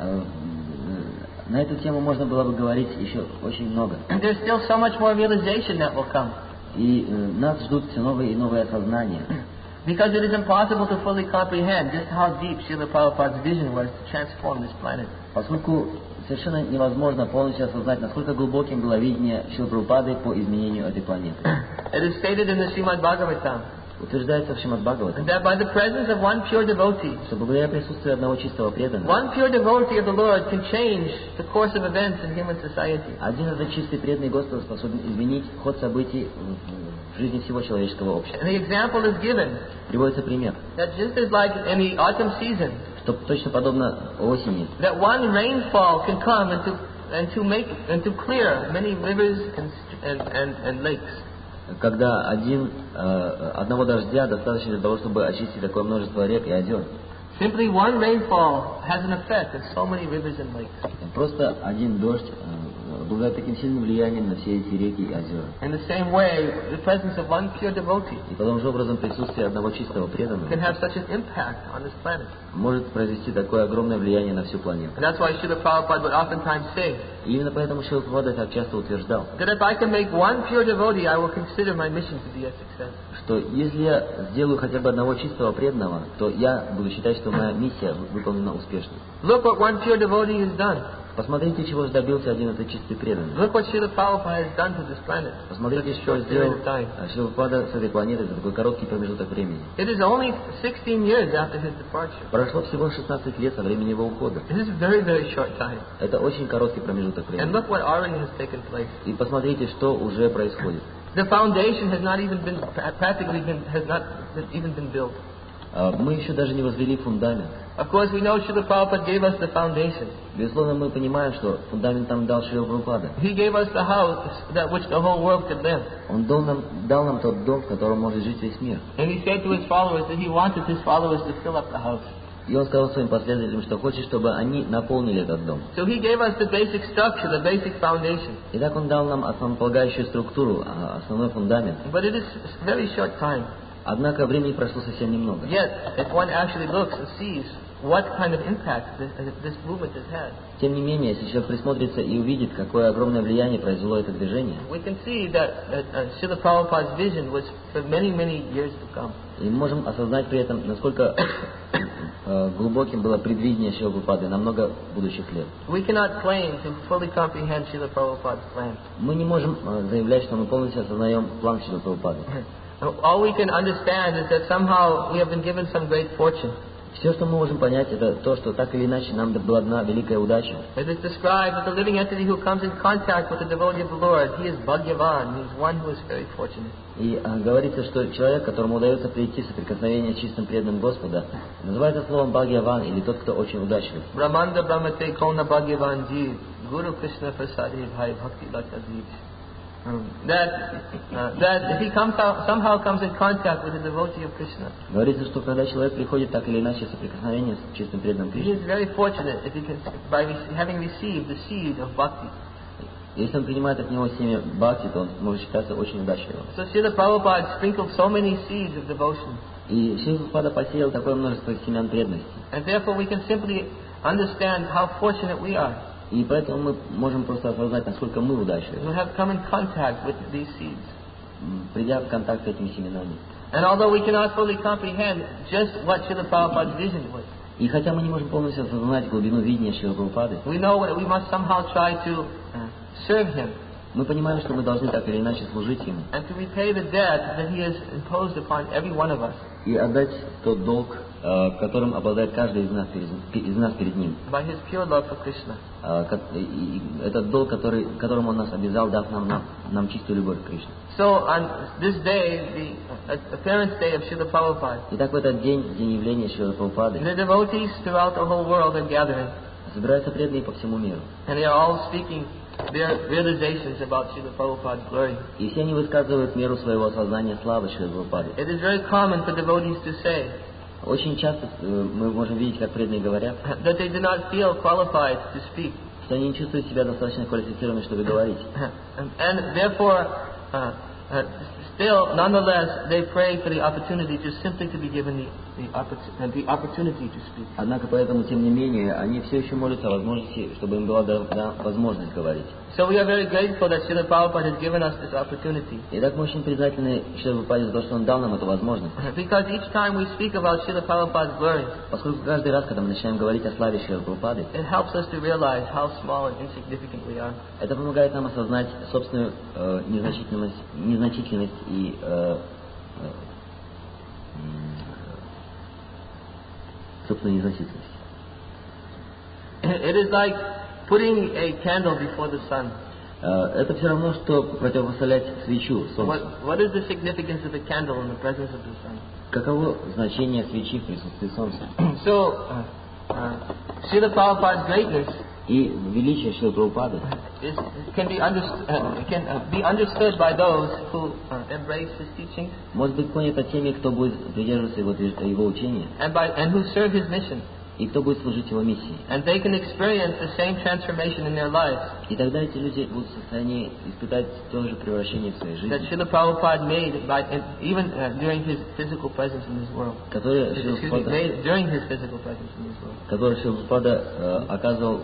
На эту тему можно было бы говорить еще очень много. And there's still so much more realization that will come. И нас ждут все новые и новые осознания. Because it is impossible to fully comprehend just how deep Srila Prabhupada's vision was to transform this planet. Поскольку совершенно невозможно полностью осознать, насколько глубоким было видение Шрилы Прабхупады по изменению этой планеты. It is stated in the Srimad Bhagavatam Утверждается в Шримад Бхагаватам, that by the presence of one pure devotee, что благодаря присутствию одного чистого преданного, one pure devotee of the Lord can change the course of events in human society. один этот чистый преданный Господа способен изменить ход событий в жизни всего человеческого общества. And the example is given Приводится пример, that just as like in the autumn season, что точно подобно осени, that one rainfall can come and to clear many rivers and lakes. когда одного дождя достаточно для того, чтобы очистить такое множество рек и озер. Simply one rainfall has an effect on so many rivers and lakes. Просто один дождь обладает таким сильным влиянием на все эти реки и озера. In the same way, the presence of one pure devotee И подобным же образом присутствие одного чистого преданного can have such an impact on this planet. может произвести такое огромное влияние на всю планету. And that's why Srila Prabhupada would oftentimes say И именно поэтому Шрила Прабхупада так часто утверждал, that if I can make one pure devotee, I will consider my mission to be a success. что если я сделаю хотя бы одного чистого преданного, то я буду считать, что моя миссия выполнена успешно. Look what one pure devotee has done. Посмотрите, чего же добился один этот чистый преданный. Look what Srila Prabhupada has done to this planet. Посмотрите, что Short сделал period of time. Шрила Прабхупада с этой планетой за такой короткий промежуток времени. It is only 16 years after his departure. Прошло всего 16 лет со времени его ухода. It is a very, very short time. Это очень короткий промежуток And времени. look what already has taken place. И посмотрите, что уже происходит. The foundation has not even been built. Мы еще даже не возвели фундамент. Of course, we know Srila Prabhupada gave us the foundation. Безусловно, мы понимаем, что фундамент нам дал Шрила Прабхупада. He gave us the house that which the whole world could live. Он дал нам тот дом, в котором может жить весь мир. And he said to his followers that he wanted his followers to fill up the house. И он сказал своим последователям, что хочет, чтобы они наполнили этот дом. So he gave us the basic structure, the basic foundation. Итак, он дал нам основополагающую структуру, основной фундамент. But it is a very short time. Однако времени прошло совсем немного. Yet, if one actually looks and sees what kind of impact this movement has had, Тем не менее, если человек присмотрится и увидит, какое огромное влияние произвело это движение, we can see that Srila Prabhupada's vision was for many, many years to come. и мы можем осознать при этом, насколько глубоким было предвидение Шрилы Прабхупады на много будущих лет. We cannot claim to fully comprehend Srila Prabhupada's plan. Мы не можем заявлять, что мы полностью осознаем план Шрилы Прабхупады. All we can understand is that somehow we have been given some great fortune. Все, что мы можем понять, это то, что так или иначе нам была дана великая удача. It is described that the living entity who comes in contact with the devotee of the Lord, he is Bhagyavan, he is one who is very fortunate. И говорится, что человек, которому удается прийти в соприкосновение с чистым преданным Господа, называется словом Бхагьяван, или тот, кто очень удачлив. Brahmanda Brahmate Kona Bhagyavan Ji, Guru Krishna Prasadi Bhai Bhakti Lataziv. That if he somehow comes in contact with the devotee of Krishna, Говорится, что когда человек приходит так или иначе в соприкосновение с чистым преданным he Кришной, is very fortunate if he can, by having received the seed of bhakti. если он принимает от него семя бхакти, то он может считаться очень удачливым. So Srila Prabhupada sprinkled so many seeds of devotion, И Шрила Прабхупада посеял такое множество семян преданности. and therefore we can simply understand how fortunate we are И поэтому мы можем просто осознать, насколько мы удачливы, to have come in contact with these seeds. придя в контакт с этими семенами. And although we cannot fully comprehend just what Srila Prabhupada's vision was, И хотя мы не можем полностью осознать глубину видения Шрилы Прабхупады, we know that we must somehow try to serve him мы понимаем, что мы должны так или иначе служить Ему and to repay the debt that he has imposed upon every one of us и отдать тот долг, которым обладает каждый из нас перед Ним. by his pure love for Krishna. И этот долг, которым Он нас обязал, дав нам чистую любовь к Кришне. So on this day, the appearance day of Srila Prabhupada, Итак, в этот день явления Шрилы Прабхупады, the devotees throughout the whole world are gathering, собираются преданные по всему миру. and they are all speaking their realizations about Srila Prabhupada's glory. И все они высказывают меру своего осознания славы Шрилы Прабхупады. It is very common for devotees to say Очень часто мы можем видеть, как преданные говорят, that they do not feel qualified to speak, что они не чувствуют себя достаточно квалифицированными, чтобы говорить. and therefore, still, nonetheless, they pray for the opportunity just simply to be given the opportunity to speak. Однако поэтому, тем не менее, они все еще молятся о возможности, чтобы им была дана возможность говорить. So we are very grateful that Srila Prabhupada has given us this opportunity. Итак, мы очень признательны Шриле Прабхупаде за то, что он дал нам эту возможность. Because each time we speak about Srila Prabhupada's glory, Поскольку каждый раз, когда мы начинаем говорить о славе Шрилы Прабхупады, it helps us to realize how small and insignificant we are. это помогает нам осознать собственную незначительность и собственную незначительность. It is like putting a candle before the sun. Это все равно, что противопоставлять свечу солнцу. What is the significance of a candle in the presence of the sun? Каково значение свечи в присутствии солнца? So, Srila Prabhupada's greatness И величие Шрилы Прабхупады can be understood by those who embrace his teachings может быть понято теми, кто будет придерживаться его учения, and who serve his mission. и кто будет служить его миссии. And they can experience the same transformation in their lives И тогда эти люди будут в состоянии испытать то же превращение в своей that жизни, Srila Prabhupada made even during his physical presence in this world. которое Шрила Made during his physical presence in this world. Прабхупада оказывал,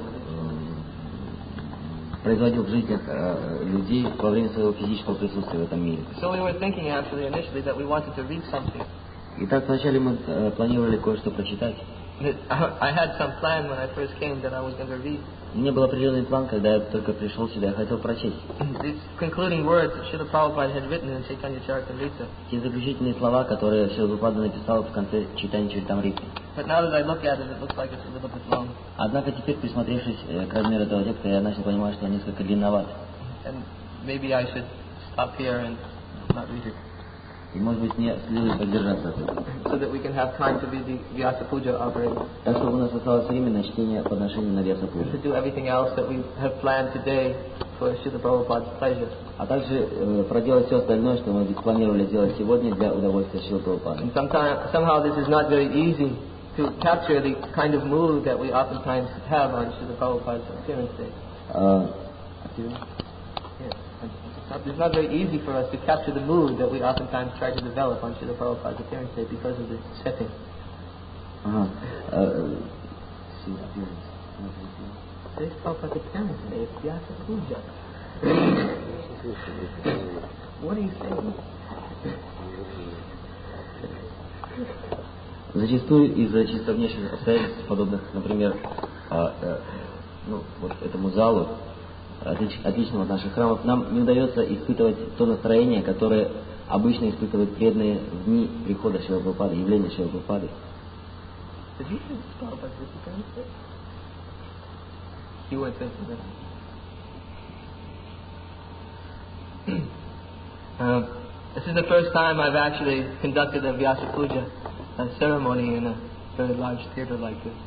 производил в жизнях людей во время своего физического присутствия в этом мире. So we were thinking actually initially that we wanted to read something. Итак, вначале мы планировали кое-что прочитать. I had some plan when I first came that I was going to read. У меня был определенный план, когда я только пришел сюда, я хотел прочесть These concluding words that Srila Prabhupada had written in Chaitanya Charitamrita. те заключительные слова, которые Шрила Прабхупада написал в конце читания Чаритамриты. But now that I look at it, it looks like it's a little bit long. Однако теперь, присмотревшись к размеру этого текста, я начал понимать, что он несколько длинноват. And maybe I should stop here and not read it. И, может быть, мне следует поддержаться от этого. So that we can have time to be the Vyasa Puja operator. Так, чтобы у нас осталось время на чтение подношений на Vyasa To Puja. do everything else that we have planned today for Srila Prabhupada's pleasure. А также проделать все остальное, что мы планировали сделать сегодня для удовольствия Шрилы Прабхупады. And somehow this is not very easy to capture the kind of mood that we oftentimes have on Srila Prabhupada's appearance day. It's not very easy for us to capture the mood that we oftentimes try to develop on Srila Prabhupada's appearance day because of the setting. Today's Prabhupada's appearance day, it's Vyasa Puja. What are you saying? Зачастую из-за чисто внешних обстоятельств, подобных, например, вот этому залу, отличного от наших храмов, нам не удается испытывать то настроение, которое обычно испытывают преданные в дни прихода Шрилы Прабхупады, явления Шрилы Прабхупады. This is the first time I've actually conducted a Vyasa Puja ceremony in a very large theater like this.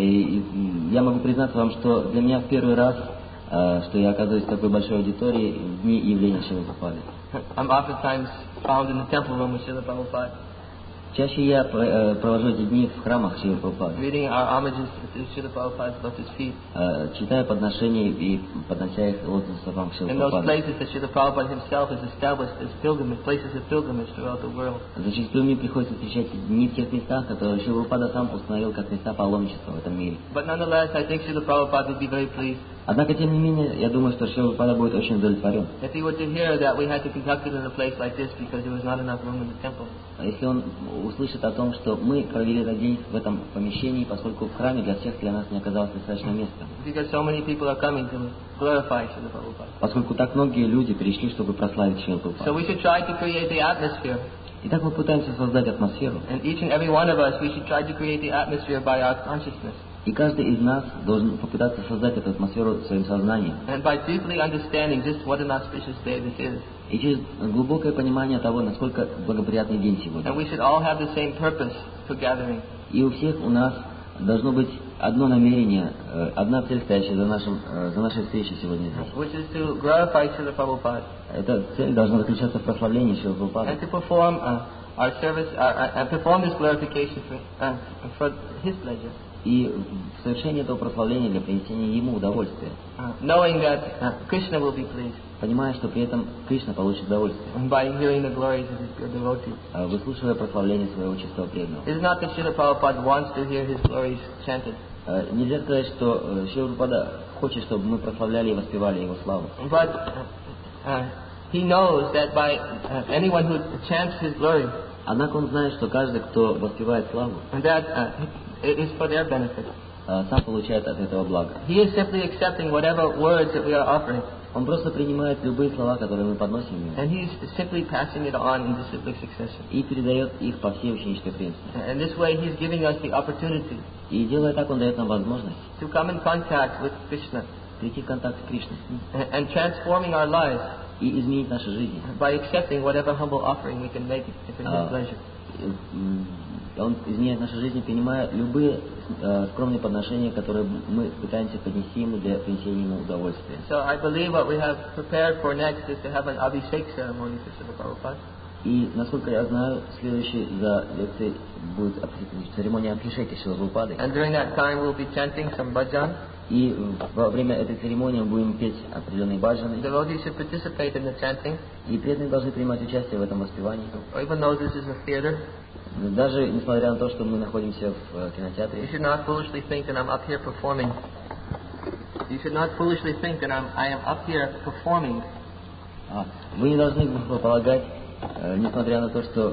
И я могу признаться вам, что для меня в первый раз, что я оказываюсь в такой большой аудитории в дни явления Шрилы Прабхупады. I'm oftentimes found in the temple room with Srila Prabhupada. Чаще я провожу эти дни в храмах Шрилы Прабхупады. Reading our homages to Srila Prabhupada's lotus feet. Читая подношения и поднося их лотосным стопам Шрилы In those Прабхупады. places that Srila Prabhupada himself has established as pilgrimage, places of pilgrimage throughout the world. Зачастую мне приходится встречать дни в тех местах, которые Шрила Прабхупада сам установил как места паломничества в этом мире. But nonetheless, I think Srila Prabhupada would be very pleased. Однако, тем не менее, я думаю, что Шрила Прабхупада будет очень удовлетворен. If he were to hear that we had to conduct it in a place like this because there was not enough room in the temple. Если он услышит о том, что мы провели этот день в этом помещении, поскольку в храме для всех для нас не оказалось достаточно места. Because so many people are coming to glorify Srila Prabhupada. Поскольку так многие люди пришли, чтобы прославить Шрилу Прабхупаду. So we should try to create the atmosphere. Итак, мы пытаемся создать атмосферу. And each and every one of us, we should try to create the atmosphere by our consciousness. И каждый из нас должен попытаться создать эту атмосферу своим сознанием. And by deeply understanding just what an auspicious day this is. И через глубокое понимание того, насколько благоприятный день сегодня. And we should all have the same purpose for gathering. И у всех у нас должно быть одно намерение, одна цель, стоящая за нашей встречей сегодня здесь. Which is to glorify Srila Prabhupada. Эта цель должна заключаться в прославлении Шрилы Прабхупады. And to perform our service, and perform this glorification for his pleasure. И в совершении этого прославления для принесения ему удовольствия. Knowing that Krishna will be pleased. Понимая, что при этом Кришна получит удовольствие. By hearing the glories of his pure devotees. Выслушивая прославление своего чистого преданного. It is not that Srila Prabhupada wants to hear his glories chanted. Нельзя сказать, что Шрила Прабхупада хочет, чтобы мы прославляли и воспевали его славу. But he knows that by anyone who chants his glory. Однако он знает, что каждый, кто воспевает славу, that it is for their benefit. Сам получает от этого благо. He is simply accepting whatever words that we are offering. Он просто принимает любые слова, которые мы подносим ему. And he is simply passing it on in disciplic succession. И передает их по всей ученической преемственности. And this way he is giving us the opportunity. И делая так, он дает нам возможность to come in contact with Krishna. Прийти в контакт с Кришной. And transforming our lives. И изменить наши жизни. By accepting whatever humble offering we can make for his pleasure. Он изменяет наши жизни, принимая любые скромные подношения, которые мы пытаемся поднести ему для принесения ему удовольствия. So I believe what we have prepared for next is to have an Abhishek ceremony for Srila Prabhupada. И, насколько я знаю, следующей за лекцией будет церемония Абхишеки Шрилы Прабхупады. And during that time we'll be chanting some bhajan. И во время этой церемонии мы будем петь определенные баджаны. Devotees should participate in the chanting. И преданные должны принимать участие в этом воспевании. Even though this is a theater. Даже несмотря на то, что мы находимся в кинотеатре. You should not foolishly think that I'm up here performing. You should not foolishly think that I am up here performing. Вы не должны полагать, несмотря на то, что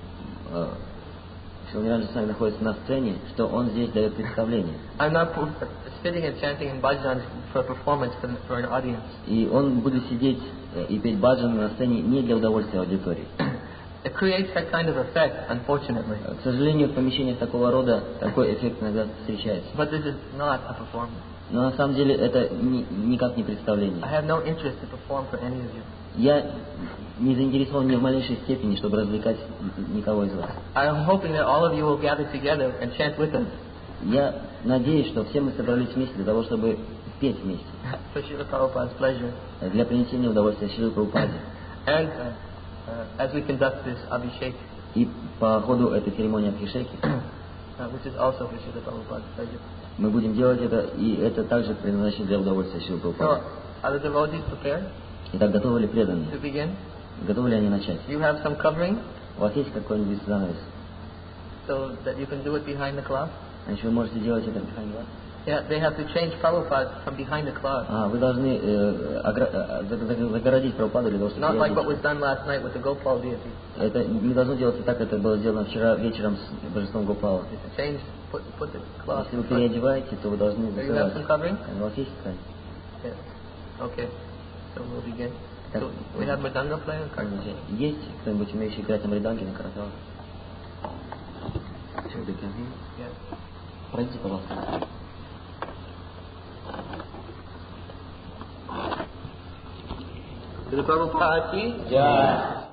Шилмиранджи с нами находится на сцене, что он здесь дает представление. I'm not sitting and chanting in bhajan for performance for an audience. И он будет сидеть и петь баджаны на сцене не для удовольствия аудитории. It creates that kind of effect, unfortunately. К сожалению, в помещениях такого рода такой эффект иногда встречается. But this is not a performance. Но на самом деле это никак не представление. I have no interest to perform for any of you. Я не заинтересован ни в малейшей степени, чтобы развлекать никого из вас. I am hoping that all of you will gather together and chant with us. Я надеюсь, что все мы собрались вместе для того, чтобы петь вместе. For Srila Prabhupada's pleasure. Для принесения удовольствия Шриле Прабхупаде. And as we conduct this Abhishek, И по ходу этой церемонии Абхишеки, which is also for Srila Prabhupada's pleasure. мы будем делать это, и это также предназначено для удовольствия Шрилы So, Прабхупады. are the devotees prepared Итак, готовы ли преданные? to begin? Готовы ли они начать? You have some covering У вас есть какой-нибудь занавес? so that you can do it behind the cloth? Значит, вы можете делать это behind what? Yeah, they have to change Prabhupada from behind the cloth. Вы должны загородить Прабхупаду для того, чтобы Not like what was переодеть. done last night with the Gopal deity. Это не должно делаться так, как это было сделано вчера вечером с божеством Гопала. Change, put the cloth. Если вы переодеваете, то вы должны Do you have some закрывать. covering? У вас есть ткань? Yes. Okay. So we'll begin. Так, So we have Mridanga player. Есть кто-нибудь, умеющий играть на мриданге, на каратале? Yes. Пройдите, пожалуйста. To the Prabhupada ki Jai.